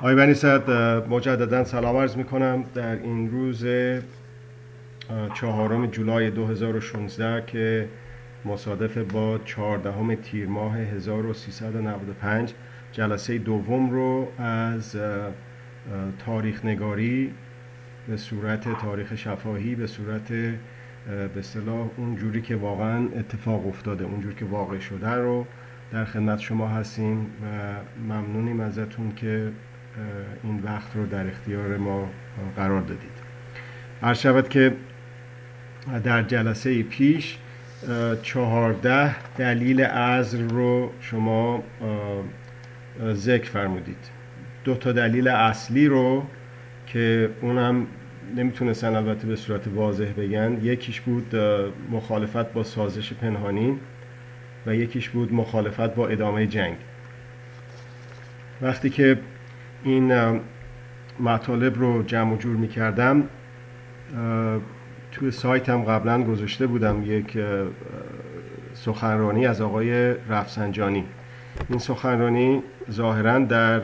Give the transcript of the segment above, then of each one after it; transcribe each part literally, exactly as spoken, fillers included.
آقای بنی صد، مجددا سلام عرض میکنم در این روز چهارم جولای دو هزار و شانزده که مصادف با چهاردهم تیر ماه هزار و سیصد و نود و پنج جلسه دوم رو از تاریخ نگاری به صورت تاریخ شفاهی، به صورت به اصطلاح اون جوری که واقعا اتفاق افتاده، اون جوری که واقع شده رو در خدمت شما هستیم و ممنونیم ازتون که این وقت رو در اختیار ما قرار دادید. عرض شود که در جلسه پیش چهارده دلیل عزل رو شما ذکر فرمودید. دو تا دلیل اصلی رو که اونم نمیتونستن البته به صورت واضح بگن، یکیش بود مخالفت با سازش پنهانی و یکیش بود مخالفت با ادامه جنگ. وقتی که این مطالب رو جمع و جور می کردم توی سایتم قبلا گذاشته بودم یک سخنرانی از آقای رفسنجانی. این سخنرانی ظاهراً در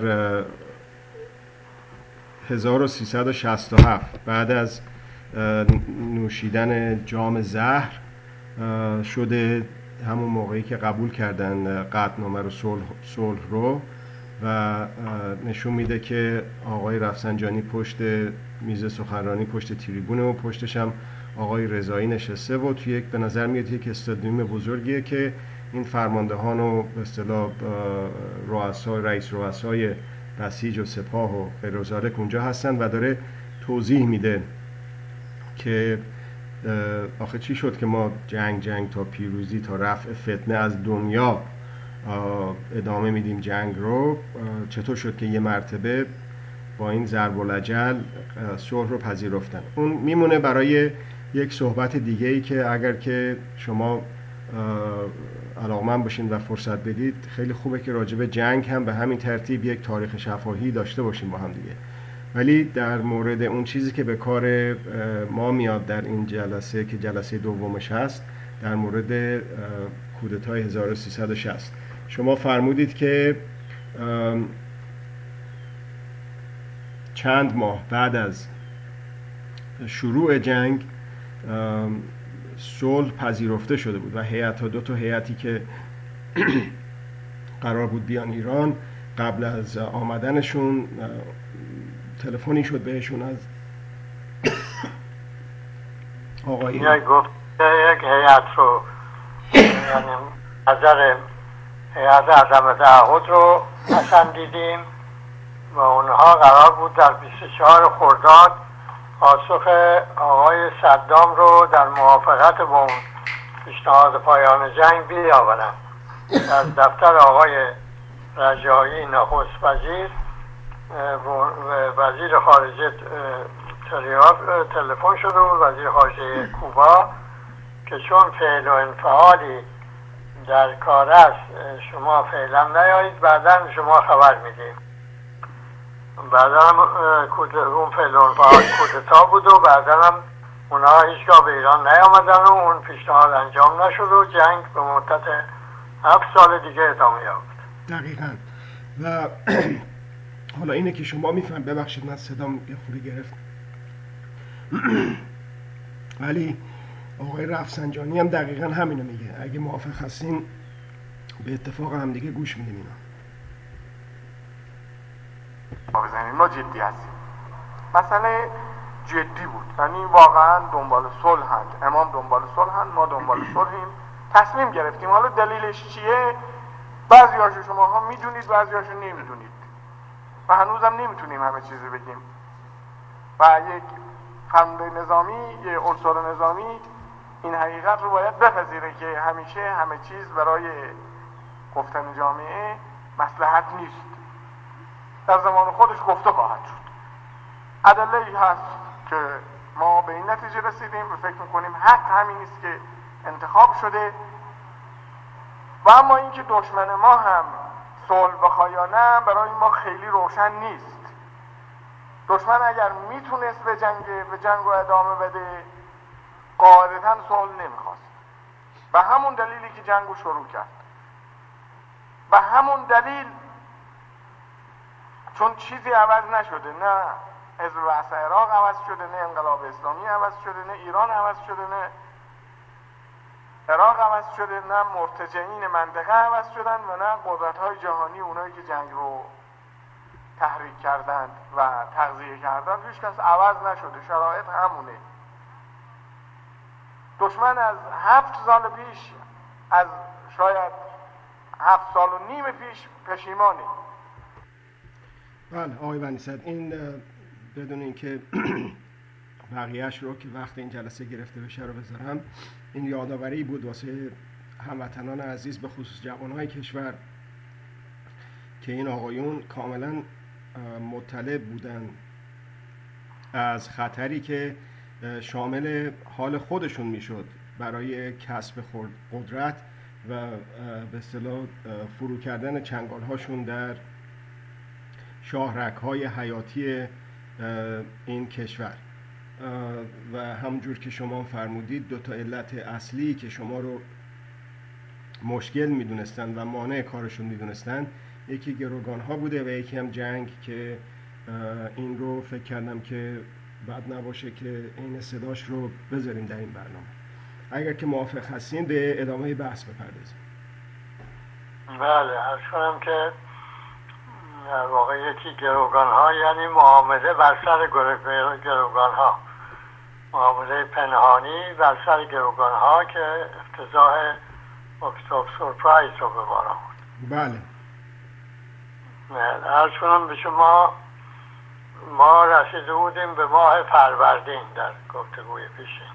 هزار و سیصد و شصت و هفت بعد از نوشیدن جام زهر شده، همون موقعی که قبول کردن قطعنامه رو صلح صلح رو، و نشون میده که آقای رفسنجانی پشت میز سخنرانی، پشت تریبونه و پشتش هم آقای رضایی نشسته و توی یک به نظر میاد یک استادیوم بزرگیه که این فرماندهان و به اصطلاح رؤسا رئیس رؤسای بسیج و سپاه و غیر ذالک اونجا هستن و داره توضیح میده که آخه چی شد که ما جنگ جنگ تا پیروزی، تا رفع فتنه از دنیا ادامه میدیم جنگ رو. چطور شد که یه مرتبه با این ضرب الاجل صلح رو پذیرفتن. اون میمونه برای یک صحبت دیگه ای که اگر که شما علاقمند باشین و فرصت بدید، خیلی خوبه که راجع به جنگ هم به همین ترتیب یک تاریخ شفاهی داشته باشیم با هم دیگه. ولی در مورد اون چیزی که به کار ما میاد در این جلسه که جلسه دومش هست، در مورد کودتای هزار و سیصد و شصت، شما فرمودید که چند ماه بعد از شروع جنگ صلح پذیرفته شده بود و هیئت‌ها، دو تا هیئتی که قرار بود بیان ایران، قبل از آمدنشون تلفنی شد بهشون از آقای یک گفت یک هیئت رو، یعنی نظر هیئت عدم تعهد رو پسندیدیم و اونها قرار بود در بیست و چهار خرداد پاسخ آقای صدام رو در موافقت با اون پیشنهاد پایان جنگ بیاورن. از دفتر آقای رجایی نخست وزیر وزیر خارجه تلفن شده بود، وزیر خارجه کوبا، که چون فعل و انفعالی در کار است شما فعلا نیایید، بعدا شما خبر میدیم. بعدا هم اون فعل و انفعال کودتا بود و بعدا هم اونها هیچگاه به ایران نیامدن و اون پیشنهاد انجام نشد و جنگ به مدت هفت سال دیگه ادامه یافت. دقیقاً. و حالا اینه که شما میفهم، ببخشید من صدام یه خوری گرفت، ولی آقای رفسنجانی هم دقیقاً همینو میگه. اگه موافق هستین به اتفاق هم دیگه گوش میدیم اینا. ما بزنیم ما جدی هستیم، مسئله جدی بود، یعنی واقعا دنبال صلحند، امام دنبال صلحند، ما دنبال صلحیم، تصمیم گرفتیم. حالا دلیلش چیه؟ بعضیاشو شما ها میدونید، بعضیاشو نمیدونید و هنوزم نمیتونیم همه چیزو بگیم. و یک فرمانده نظامی، یک عنصر نظامی این حقیقت رو باید بپذیره که همیشه همه چیز برای گفتن جامعه مصلحت نیست. در زمان خودش گفته خواهد شد. ادله‌ای هست که ما به این نتیجه رسیدیم و فکر میکنیم حق همین است که انتخاب شده. و اما اینکه دشمن ما هم صلح بخواد یا نه برای ما خیلی روشن نیست. دشمن اگر میتونست به جنگ به جنگ رو ادامه بده، قاعدتاً صلح نمیخواست. به همون دلیلی که جنگ رو شروع کرد، به همون دلیل چون چیزی عوض نشده، نه حزب وحدت عراق عوض شده، نه انقلاب اسلامی عوض شده، نه ایران عوض شده، نه عراق عوض شده، نه مرتجعین منطقه عوض شدن و نه قدرت‌های جهانی، اونایی که جنگ رو تحریک کردند و تغذیه کردند، هیچ کس عوض نشده، شرایط همونه. دشمن از هفت سال پیش، از شاید هفت سال و نیم پیش پشیمانه. بله آقای بنی صدر، این بدون اینکه بقیهش رو که وقت این جلسه گرفته بشه رو بذارم، این یادآوری بود واسه هموطنان عزیز به خصوص جوانهای کشور که این آقایون کاملا مطلع بودن از خطری که شامل حال خودشون میشد برای کسب قدرت و به اصطلاح فرو کردن چنگال هاشون در شاهرگ های حیاتی این کشور. و همونجور که شما فرمودید، دو تا علت اصلی که شما رو مشکل میدونستن و مانع کارشون میدونستن، یکی گروگان ها بوده و یکی هم جنگ، که این رو فکر کردم که بد نباشه که این صداش رو بذاریم در این برنامه. اگر که موافق هستین به ادامه بحث بپردازیم. بله، عرض کنم که در واقع یکی گروگان ها یعنی معامله بر سر گروگان ها، معامله پنهانی بر سر گروگان ها که افتضاح اکتبر سورپرایز رو به بار آورد. بله. عرض کنم به شما، ما رسیده بودیم به ماه فروردین در گفتگوی پیشین.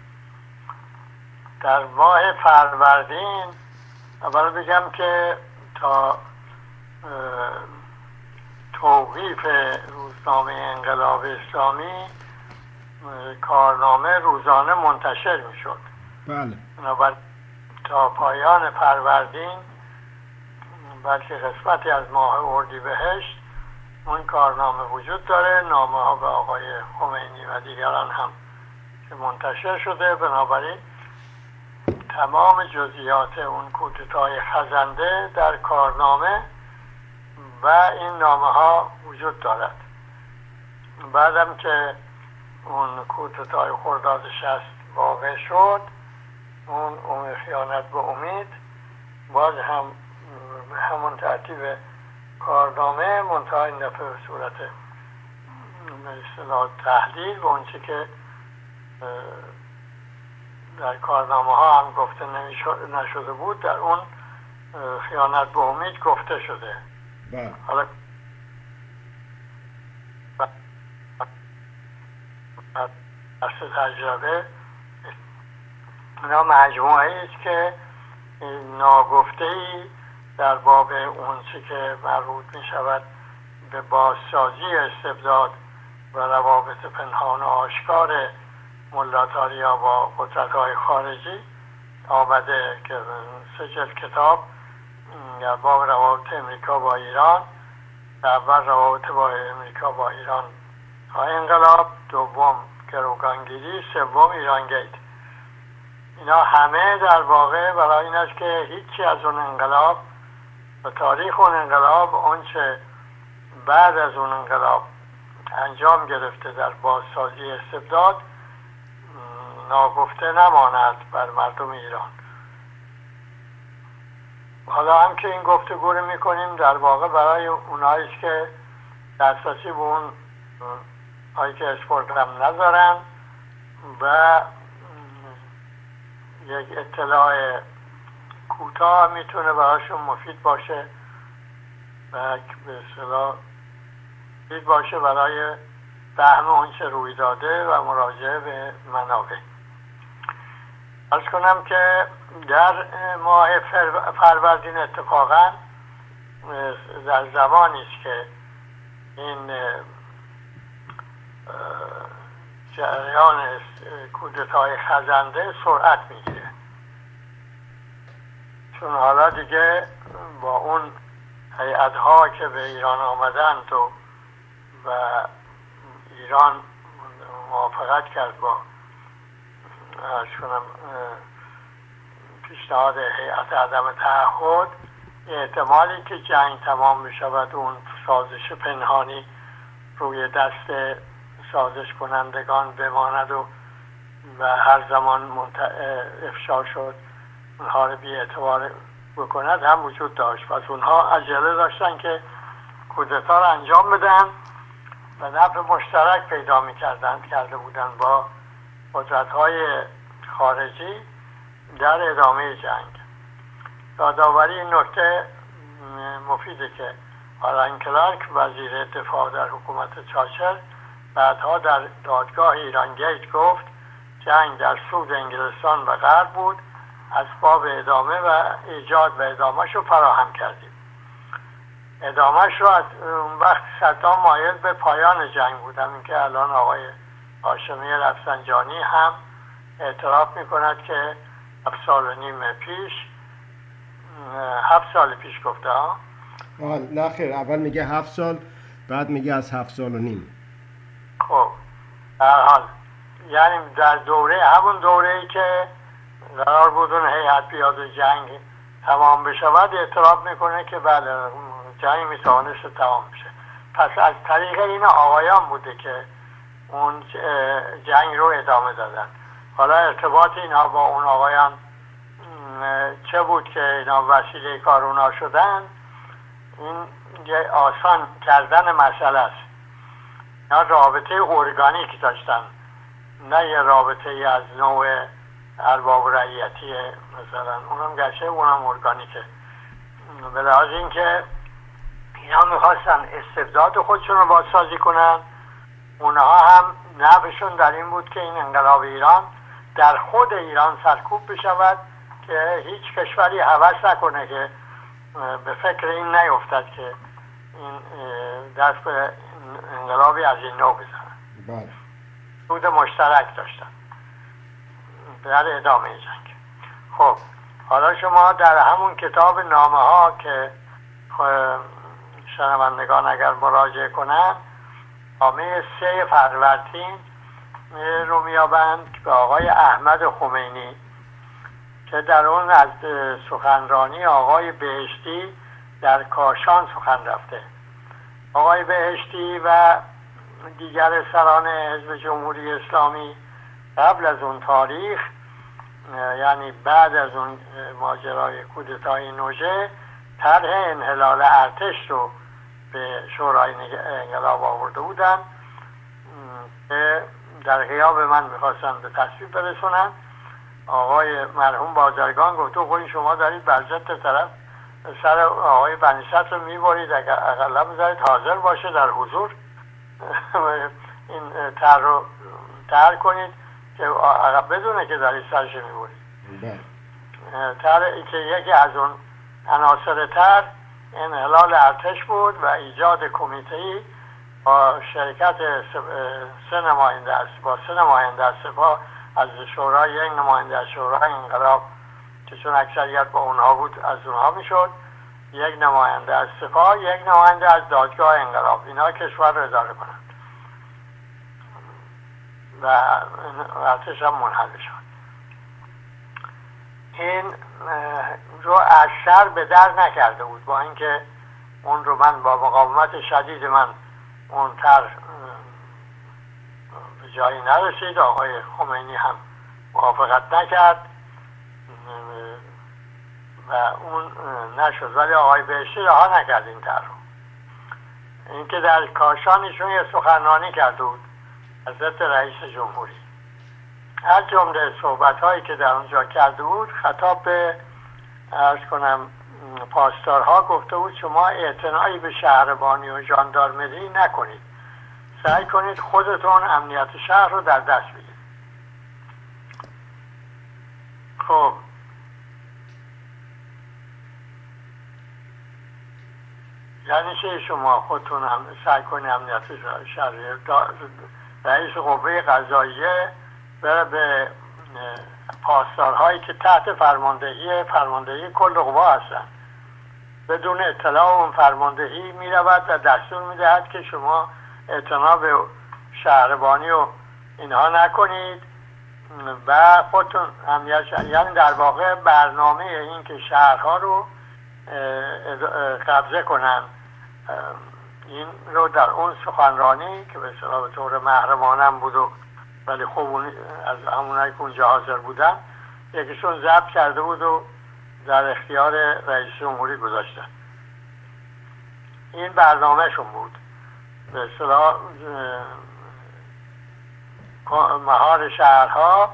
در ماه فروردین اول بگم که تا توقیف روزنامه انقلاب اسلامی کارنامه روزانه منتشر می شد. بله. بنابراین تا پایان فروردین، بلکه قسمتی از ماه اردیبهشت، اون کارنامه وجود داره، نامه ها به آقای خمینی و دیگران هم که منتشر شده. بنابراین تمام جزئیات اون کودتای خزنده در کارنامه و این نامه ها وجود دارد. بعدم که اون کودتای خرداد شصت واقع شد، اون اون خیانت به امید، باز هم همون ترتیب کارنامه، منتها این دفعه به صورت مثلا تحلیل و اون چی که در کارنامه ها هم گفته نشده بود در اون خیانت به امید گفته شده. بله. حالا اصل تجربه اینا مجموعه ایست که ناگفته ای در باب اون چی که مربوط می شود به بازسازی استبداد و روابط پنهان و آشکار ملاتاریا با قدرت‌های خارجی آمده که سه جلد کتاب در باب روابط امریکا با ایران، اول روابط با امریکا با ایران تا انقلاب، دوم گروگانگیری، سوم ایران گیت. اینا همه در واقع برای این است که هیچی از اون انقلاب و تاریخ اون انقلاب، اونچه بعد از اون انقلاب انجام گرفته در بازسازی استبداد، ناگفته نماند بر مردم ایران. حالا هم که این گفتگو رو میکنیم در واقع برای اوناییست که دسترسی به اون هایی که اسپورتم ندارن و یک اطلاع کوتاه میتونه براشون مفید باشه و به اصطلاح مفید باشه برای فهم اون چه روی داده و مراجعه به منابع. عرض کنم که در ماه فروردین اتفاقا در زمانی است که این جریان کودتای خزنده سرعت میگیره، چون حالا دیگه با اون هیئت‌ها که به ایران آمدند و و ایران موافقت کرد با عرض کنم پیشنهاد هیئت عدم تعهد، احتمالی که جنگ تمام بشود اون سازش پنهانی روی دست سازش کنندگان بماند و و هر زمان منت... افشا شد اونها رو بی اعتبار بکند هم وجود داشت. پس اونها عجله داشتن که کودتا رو انجام بدن و نفع مشترک پیدا می‌کردند کرده بودند با قدرت‌های خارجی در ادامه جنگ. یادآوری این نکته مفیده که آلن کلارک وزیر دفاع در حکومت چاچر بعدها در دادگاه ایران گیت گفت جنگ در سود انگلستان و غرب بود، اسباب ادامه و ایجاد و ادامهش رو فراهم کردیم. ادامهش رو از اون وقت صدام مایل به پایان جنگ بود، همین که الان آقای هاشمی رفسنجانی هم اعتراف میکند که هفت سال و نیم پیش هفت سال پیش گفته ها نه خیر، اول میگه هفت سال بعد میگه از هفت سال و نیم. خب در حال یعنی در دوره همون دوره ای که قرار بود اون هیئت پیاده جنگ تمام بشود اعتراف میکنه که بله جنگ میتوانست تمام بشه. پس از طریق این آقایان بوده که اون جنگ رو ادامه دادن. حالا ارتباط اینا با اون آقایان چه بود که اینا وسیله کار اونا شدن، این یه آسان کردن مسئله است. اینا رابطه ارگانیک داشتن، نه یه رابطه ای از نوع ارباب رعیتی مثلا، اونم گشه اونم ارگانیکه. به لحاظ این که اینا میخواستن استبداد خودشون رو بازسازی کنن، اونها هم نفعشون در این بود که این انقلاب ایران در خود ایران سرکوب بشود که هیچ کشوری هوس نکنه که به فکر این نیفتد که این دست به انقلابی از این نوع بزنن. بله. سود مشترک داشتن در ادامه جنگ. خب حالا شما در همون کتاب نامه ها که شنوندگان اگر مراجعه کنن، نامه سه فروردین رو میابند که به آقای احمد خمینی که در اون از سخنرانی آقای بهشتی در کاشان سخن رفته. آقای بهشتی و دیگر سران حزب جمهوری اسلامی قبل از اون تاریخ، یعنی بعد از اون ماجرای کودتای نوژه، طرح انحلال ارتش رو به شورای انقلاب آورده بودن که در غیاب من میخواستن به تصویب برسونن. آقای مرحوم بازرگان گفت تو خودی شما دارید برجت طرف سر آقای بنی‌صدر رو میبرید، اگر اقلا بذارید حاضر باشه در حضور این طرح رو طرح کنید که بدونه که دارید سرش میبرید. طرح که یکی از اون عناصر طرح انحلال ارتش بود و ایجاد کمیته‌ای با شرکت سه نماینده است با سه نماینده از سپاه از شورای، یک نماینده از شورای انقلاب که چون اکثریت با اونها بود از اونها میشد، یک نماینده از سپاه، یک نماینده از دادگاه انقلاب، اینا کشور رو اداره کنند و ارتش هم منحل شد. این رو از سر به در نکرده بود، با اینکه اون رو من با مقاومت شدید من اون طرح به جایی نرسید، آقای خمینی هم موافقت نکرد و اون نشد، ولی آقای بهشتی رها نکرد این طرح رو. اینکه در کاشانشون یه سخنرانی کرده بود از ضد رئیس جمهوری، از جمله صحبت هایی که در اونجا کرده بود خطاب به عرض کنم پاسدارها گفته بود شما اعتنایی به شهربانی و ژاندارمری نکنید، سعی کنید خودتون امنیت شهر رو در دست بگیرید. خب یعنی چه شما خودتون هم سعی کنید امنیت شهر؟ رئیس قوه قضاییه بره به پاسدارهایی که تحت فرماندهی فرماندهی کل قوا هستن، بدون اطلاع اون فرماندهی می رود و دستور می دهد که شما اعتنا به شهربانی و اینها نکنید و خودتون امنیت شهر، یعنی در واقع برنامه این که شهرها رو قبضه کنن این رو در اون سخنرانی که به اصطلاح به طور محرمانم بود و ولی خوب از همونایی که اونجا حاضر بودن یکیشون ضبط کرده بود و در اختیار رئیس جمهوری گذاشتن. این برنامهشون بود، به اصطلاح مهار شهرها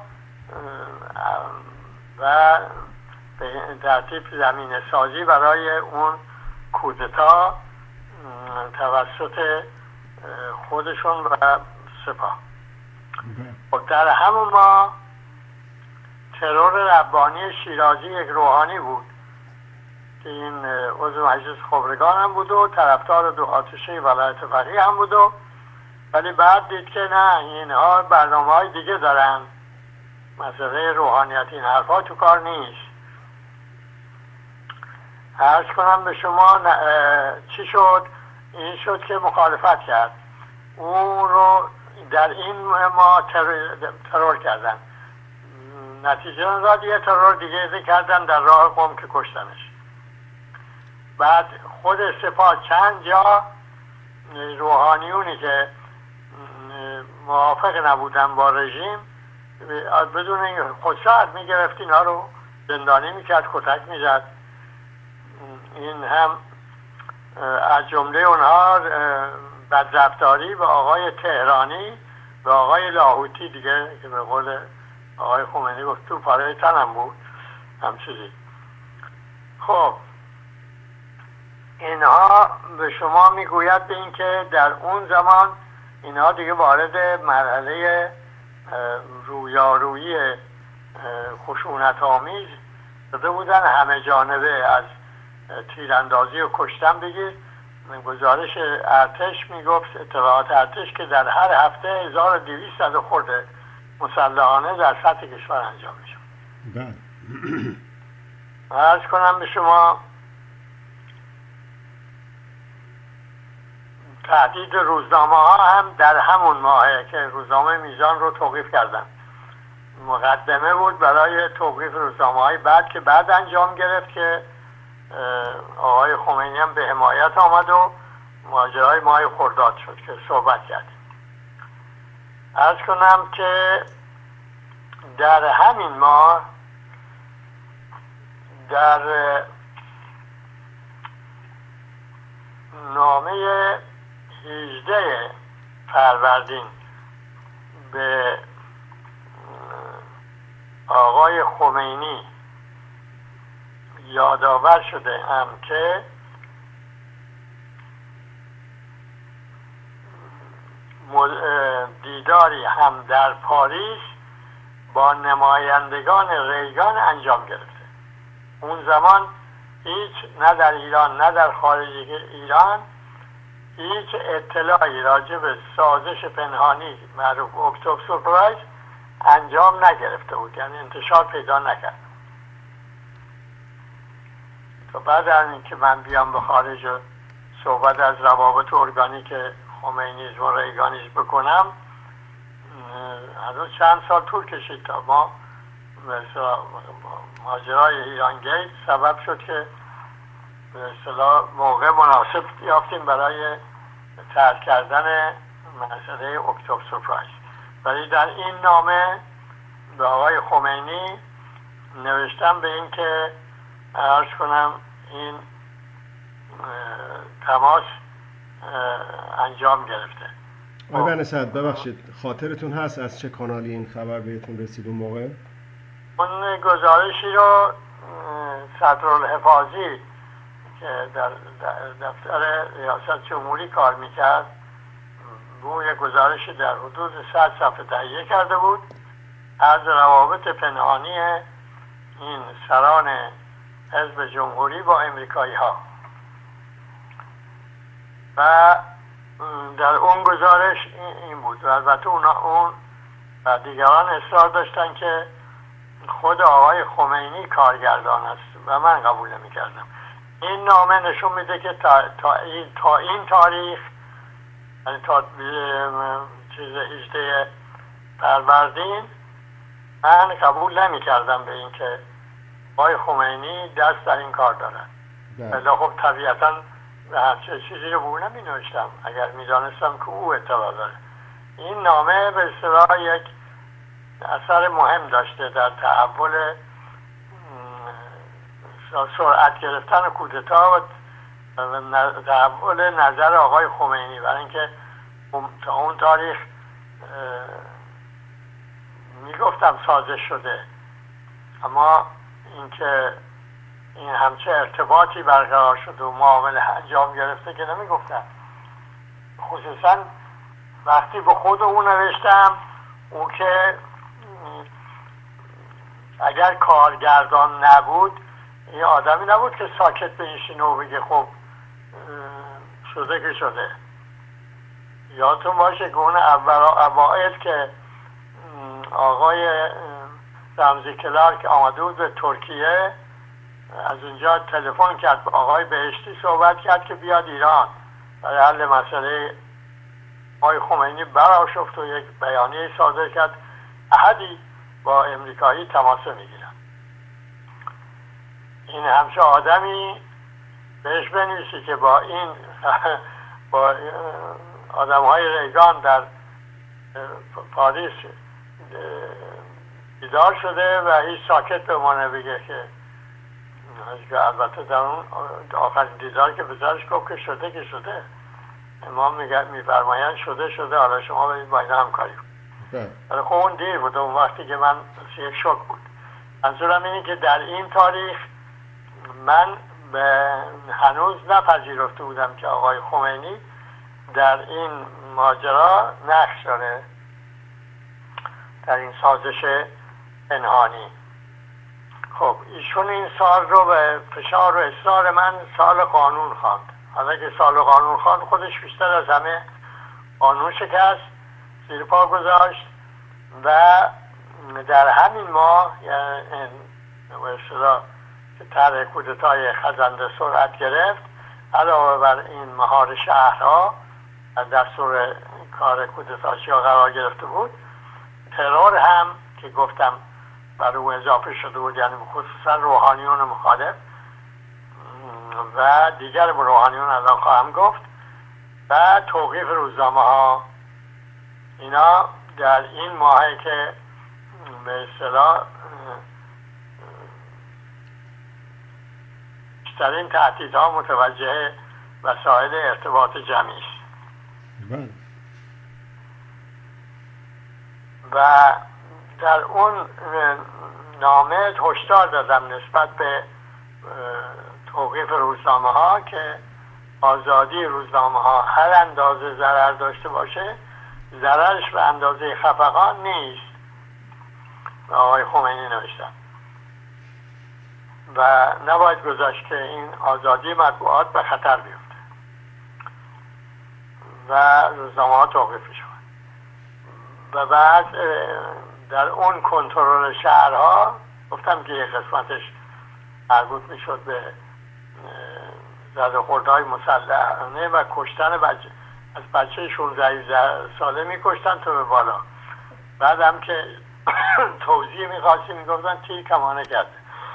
و به ترتیب زمین سازی برای اون کودتا توسط خودشون و سپاه. خب در همون ما ترور ربانی شیرازی یک روحانی بود که این عضو مجلس خبرگان هم بود و طرفدار دو آتشه ولایت فقیه هم بود و ولی بعد دید که نه، اینها برنامه های دیگه دارن، مسئله روحانیت این حرفا تو کار نیست. عرض کنم به شما چی شد؟ این شد که مخالفت کرد، اون رو در این ما ترور, ترور کردن. نتیجه اون را یه ترور دیگه کردن در راه قم که کشتنش. بعد خود سپاه چند جا روحانیونی که موافق نبودن با رژیم بدون این خودشاید میگرفت اینا رو زندانی میکرد، کتک میزد. این هم از جمله اونها بدرفتاری به آقای تهرانی به آقای لاهوتی دیگه که به قول آقای خمینی گفت تو پاره تنم بود هم چیزی. خب اینها به شما میگوید به این که در اون زمان اینها دیگه وارد مرحله رویارویی خشونت آمیز شده بودن، همه جانبه از تیراندازی و کشتن بگیر. گزارش ارتش میگفت، اطلاعات ارتش، که در هر هفته هزار و دویست صد خورده مسلحانه در سطح کشور انجام میشه. بله. عرض کنم به شما تهدید روزنامه ها هم در همون ماهه که روزنامه میزان رو توقیف کردن. مقدمه بود برای توقیف روزنامه های بعد که بعد انجام گرفت که آقای خمینی هم به حمایت آمد و ماجرای ماه خرداد شد که صحبت کردیم. عرض کنم که در همین ماه در نامه هجده فروردین به آقای خمینی یادآور شده هم که دیداری هم در پاریس با نمایندگان ریگان انجام گرفته. اون زمان هیچ نه در ایران نه در خارج ایران هیچ اطلاعی راجع به سازش پنهانی معروف اکتبر سورپرایز انجام نگرفته بود، یعنی انتشار پیدا نکرد. تا بعد از اینکه من بیام به خارج و صحبت از روابط ارگانیک خمینیسم و ریگانیسم بکنم، هنوز چند سال طول کشید تا ما مثلا ماجرای ایران گیت سبب شد که به اصطلاح موقع مناسب یافتیم برای طرح کردن مسئله اکتبر سورپرایز. ولی در این نامه به آقای خمینی نوشتم به این که عرض کنم این تماس انجام گرفته. آقای بنی‌صدر ببخشید، خاطرتون هست از چه کانالی این خبر بهتون رسید اون موقع؟ اون گزارشی رو صدرالحفاظی که در دفتر ریاست جمهوری کار میکرد روی گزارش در حدود صد صفحه تهیه کرده بود از روابط پنهانی این سران حزب جمهوری با امریکایی ها و در اون گزارش این بود و البته اون و دیگران اصرار داشتن که خود آقای خمینی کارگردان است و من قبول نمی کردم. این نامه نشون میده که تا, تا, این, تا این تاریخ یعنی تا چیز هجده فروردین من قبول نمی کردم به این که آقای خمینی دست در این کار دارن. ولی خب طبیعتا و همچه چیزی رو به اون نمی نوشتم اگر می دانستم که او اطلاع داره. این نامه به اصطلاح یک اثر مهم داشته در تحول سرعت گرفتن و کودتا و تحول نظر آقای خمینی، برای اینکه تا اون تاریخ میگفتم سازش شده، اما اینکه این همچه ارتباطی برقرار شده و معامله انجام گرفته که نمیگفتم. خصوصا وقتی به خود او نوشتم، او که اگر کارگردان نبود این آدمی نبود که ساکت بنشینه و بگه خب شده که شده. یادتون باشه که اون اوائل که آقای رمزی کلارک آمده بود به ترکیه، از اونجا تلفن کرد به آقای بهشتی، صحبت کرد که بیاد ایران برای حل مسئله. آقای خمینی برآشفت و یک بیانیه صادر کرد احدی با امریکایی تماس میگیرن. این همچه آدمی بهش بنویسی که با این با آدم های ریگان در پاریس بیدار شده و هیچ ساکت به ما نبگه که البته در اون آخرین دیدار که بزرش گفت که شده که شده. امام میفرمایند شده شده، حالا شما برید با اینا همکاری کنید. ولی خب اون دیر بود، اون وقتی که من یک شوک بود. منظورم اینه که در این تاریخ من به هنوز نپذیرفته بودم که آقای خمینی در این ماجرا نقش داره، در این سازش پنهانی. خب ایشون این سال رو به فشار و اصرار من سال قانون خواند. حالا که سال قانون خواند، خودش بیشتر از همه قانون شکست، زیر پا گذاشت و در همین ماه، یعنی به اصطلاح که طرح کودتای خزنده سرعت گرفت، علاوه بر این مهار شهرها از دستور کار کودتاشی ها قرار گرفته بود، ترور هم که گفتم بر او اضافه شده بود، یعنی خصوصا روحانیون مخالف و دیگر روحانیون الان خواهم گفت، و توقیف روزنامه ها. اینا در این ماهی که به اصطلاح بیشترین تهدیدها متوجه وسایل ارتباط جمعی است. و در اون نامه هشدار دادم نسبت به توقیف روزنامه ها که آزادی روزنامه ها هر اندازه ضرر داشته باشه، ضررش به اندازه خفقان نیست. آقای خمینی نوشتن و نباید گذاشت که این آزادی مطبوعات به خطر بیفته و روزنامه ها توقیف شد. و بعد در اون کنترل شهرها گفتم که یک قسمتش مربوط میشد به زد و خوردهای مسلحانه و کشتن بچه، از بچه شانزده ساله میکشتن تو به بالا. بعد هم که توضیح میخواستی میگفتن تیر کمانه کرده.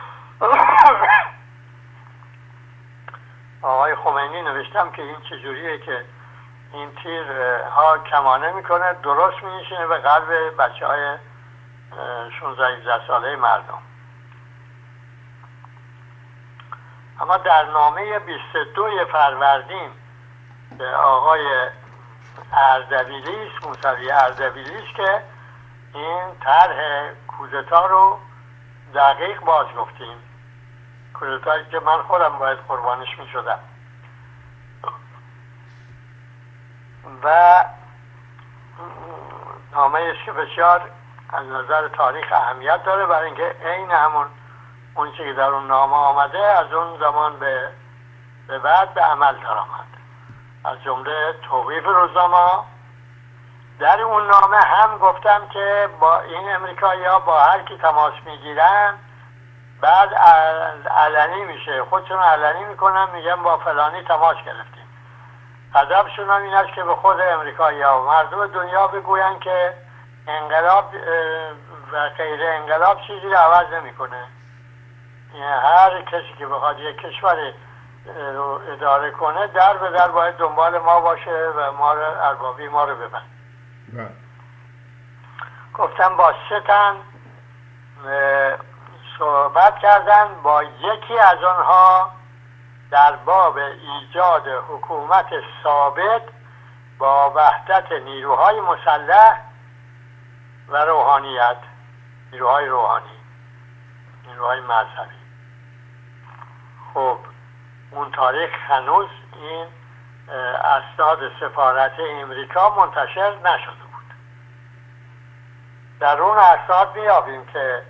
آقای خمینی نوشتم که این چجوریه که این تیر ها کمانه میکنه، درست میشینه به قلب بچه های شانزده ساله مردم. اما در نامه بیست و دو فروردین به آقای اردبیلیس، موسوی اردبیلیس، که این طرح کودتا رو دقیق باز گفتیم، کودتایی که من خودم باید قربانش می شدم و نامه که بسیار از نظر تاریخ اهمیت داره، برای اینکه عین همون اون چیزی که در اون نامه آمده از اون زمان به به بعد به عمل درآمد، از جمله توقیف روزنامه. در اون نامه هم گفتم که با این امریکایی‌ها با هر کی تماس میگیرن بعد علنی میشه، خودشون علنی میکنن، میگن با فلانی تماس گرفتیم. هدفشون هم این است که به خود امریکایی‌ها و مردم دنیا بگوین که انقلاب و غیر انقلاب چیزی رو عوض نمیکنه. هر کسی که بخواد یک کشور رو اداره کنه در به در باید دنبال ما باشه و ما رو اربابی ما رو ببند. گفتم با سه تن صحبت کردن، با یکی از آنها در باب ایجاد حکومت ثابت با وحدت نیروهای مسلح و روحانیت، نیروهای روحانی، نیروهای مذهبی. خب اون تاریخ هنوز این اسناد سفارت امریکا منتشر نشده بود. در اون اسناد میابیم که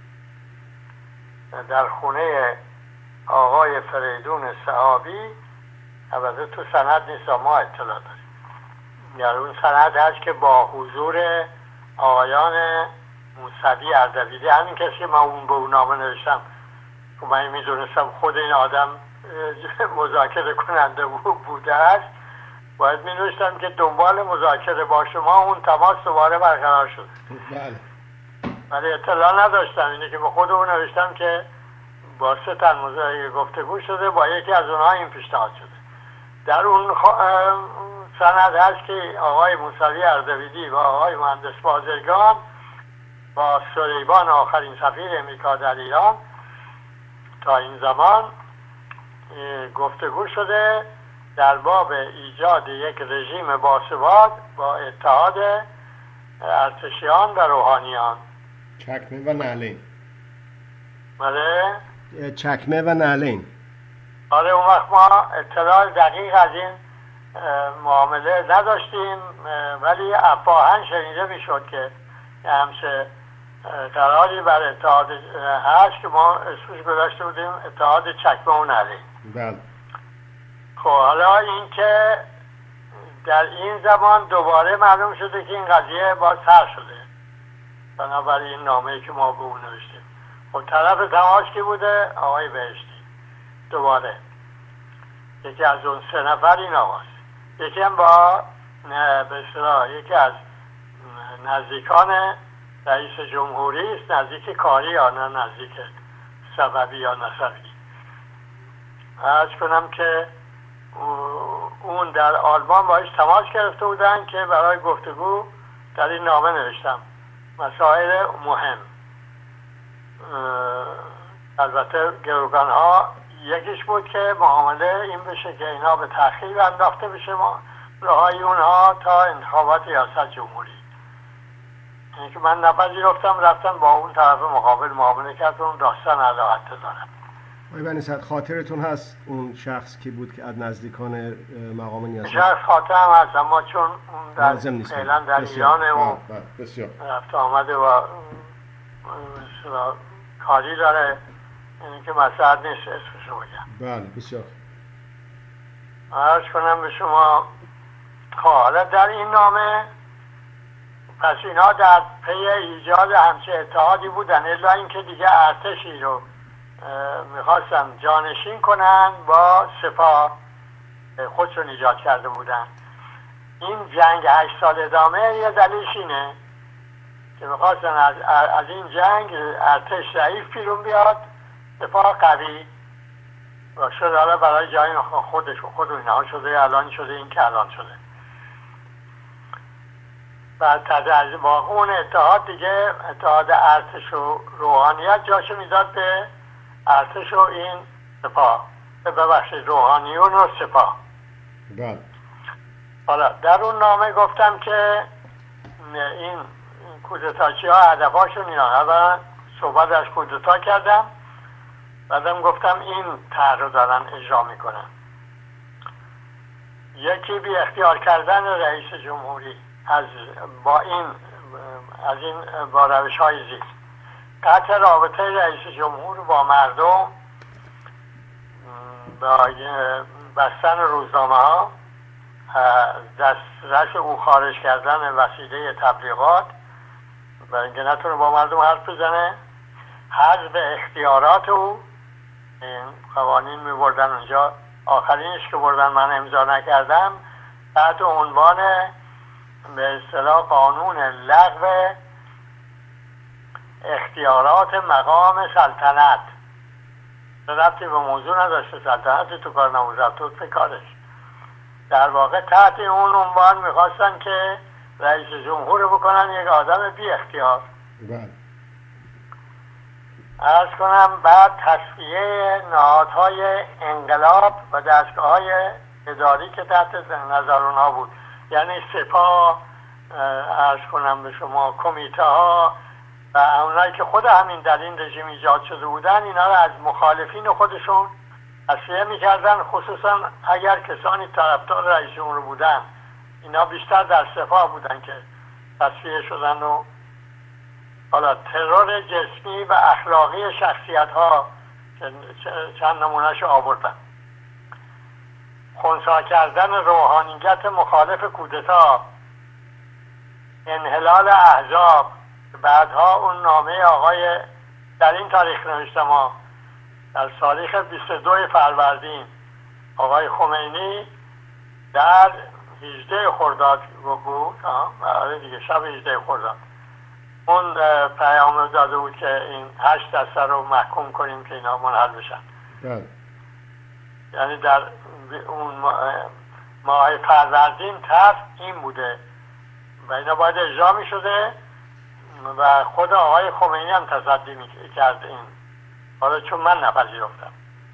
در خونه آقای فریدون صحابی، البته تو سند نیست ما اطلاع داریم، در اون سند هست که با حضور آقایان موسوی اردبیلی، همین کسی که من اون به اون نامه نوشتم که من میدونستم خود این آدم مذاکره کننده بوده است، باید می نوشتم که دنبال مذاکره با شما، اون تماس دوباره برقرار شد. بله. ولی اطلاع نداشتم، اینه که به خود اون نوشتم که با سه تن مذاکره گفتگو شده، با یکی از اونها این پیشنهاد شده. در اون خ... سند هست که آقای موسوی اردبیلی و آقای مهندس بازرگان با سلیمان آخرین سفیر امریکا در ایران تا این زمان گفتگو شده در باب ایجاد یک رژیم باثبات با اتحاد ارتشیان و روحانیان. چکمه و نعلین. بله؟ چکمه و نعلین. آره اون وقت ما اطلاع دقیق از این معامله نداشتیم، ولی افواهن شنیده میشد که همچه قراری بر اتحاد هست که ما اسمش گذاشته بودیم اتحاد چکمه و نعلین. بله. خب حالا این که در این زمان دوباره معلوم شده که این قضیه باز سر شده، بنابراین این نامه‌ای که ما به اون نوشتیم. خب طرف تماس کی بوده؟ آقای بهشتی. دوباره یکی از اون سه نفر این آقاست. یکی هم با به اصطلاح یکی از نزدیکان رئیس جمهوری است، نزدیک کاری یا نه نزدیک سببی یا نسبی. عرض کنم که اون در آلمان باش تماس گرفته بودن که برای گفتگو در این نامه نوشتم مسائل مهم. البته گروگان ها یکیش بود که معامله این بشه که اینا به تأخیر انداخته بشه ما راهای اونها تا انتخابات ریاست جمهوری. یعنی که من نپذیرفتم، رفتم با اون طرف مقابل معامله کرد. اون داستان علاقت دارم. آقای بنی صدر خاطرتون هست اون شخص کی بود که از نزدیکان مقام نیازی؟ شخص خاطرم هست، اما چون اون در فعلا در ایرانه و بسیار رفت آمده و کاری داره، یعنی که مسئله نیست اسمشو بگم. بله بسیار. عرض کنم به شما حالا در این نامه پس اینا در پی ایجاد همچه اتحادی بودن، الا اینکه دیگه ارتشی رو میخواستن جانشین کنن با سپاه خودشون ایجاد کرده بودن. این جنگ هشت سال ادامه یه دلیلش اینه که میخواستن از, از این جنگ ارتش ضعیف بیرون بیاد، سپاه قوی و شده حالا برای جای خودش و خود اینها شده، الان شده این که الان شده. و تدریج واقع اون اتحاد دیگه اتحاد ارتش و روحانیت جاشو میداد به ارتش و این سپاه، ببخشید روحانیون و سپاه. بله. حالا در اون نامه گفتم که این کودتاچی ها هدفاشون اینا، اولا صحبت از کودتا کردم، بعدم گفتم این طرح رو دارن اجرا میکنن. یکی بی اختیار کردن رئیس جمهوری از با این از این با روش های زیست، قطع رابطه رئیس جمهور با مردم، با بستن روزنامه ها، دسترس او خارج کردن وسیله تبلیغات برای اینکه نتونه با مردم حرف بزنه، حذف اختیارات او، این قوانین می بردن اونجا، آخرینش که بردن من امضا نکردم تحت عنوان به اصطلاح قانون لغو اختیارات مقام سلطنت. ربطی به موضوع نداشته، سلطنت تو کار نموزد تو به کارش. در واقع تحت اون عنوان میخواستن که رئیس جمهور رو بکنن یک آدم بی اختیار. بله. عرض کنم بعد تصفیه نهادهای انقلاب و دستگاه‌های اداری که تحت نظر اونها بود، یعنی سپاه، عرض کنم به شما کمیته ها و اونایی که خود همین در این رژیم ایجاد شده بودن، اینا رو از مخالفین خودشون تصفیه میکردن، خصوصا اگر کسانی طرفدار رئیس جمهور بودن. اینا بیشتر در سپاه بودن که تصفیه شدن و حالا ترور جسمی و اخلاقی شخصیت ها چند نمونهش آوردن. خنثی کردن روحانیت مخالف کودتا، انحلال احزاب. بعدها اون نامه آقای در این تاریخ نوشته ما در تاریخ بیست و دو فروردین آقای خمینی در هجده خرداد بود، آره دیگه شب هجده خرداد اون پیام داده بود که این هشت دسته رو محکوم کنیم که اینا منحل بشن. بله. یعنی در اون ماه فروردین طرف این بوده و اینا باید اجرا می شده و خود آقای خمینی هم تصدی می کرد این. حالا چون من نپذیرفتم.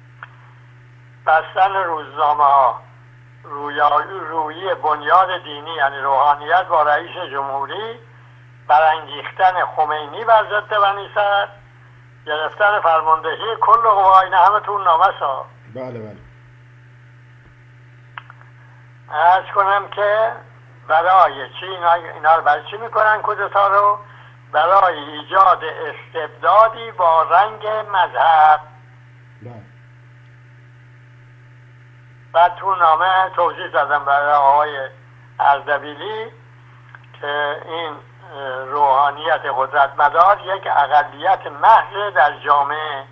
بستن روزنامه ها، رویی بنیاد دینی یعنی روحانیت با رئیس جمهوری، برانگیختن خمینی بر ضد بنی صدر، گرفتن فرماندهی کل قوا، اینا همه تو اون نامه ها. بله بله. عرض کنم که برای چی اینا, اینا رو برای چی میکنن کودتا رو؟ برای ایجاد استبدادی با رنگ مذهب. بله. بعد تو نامه توضیح دادم برای آقای اردبیلی که این روحانیت قدرت مدار یک اقلیت محض در جامعه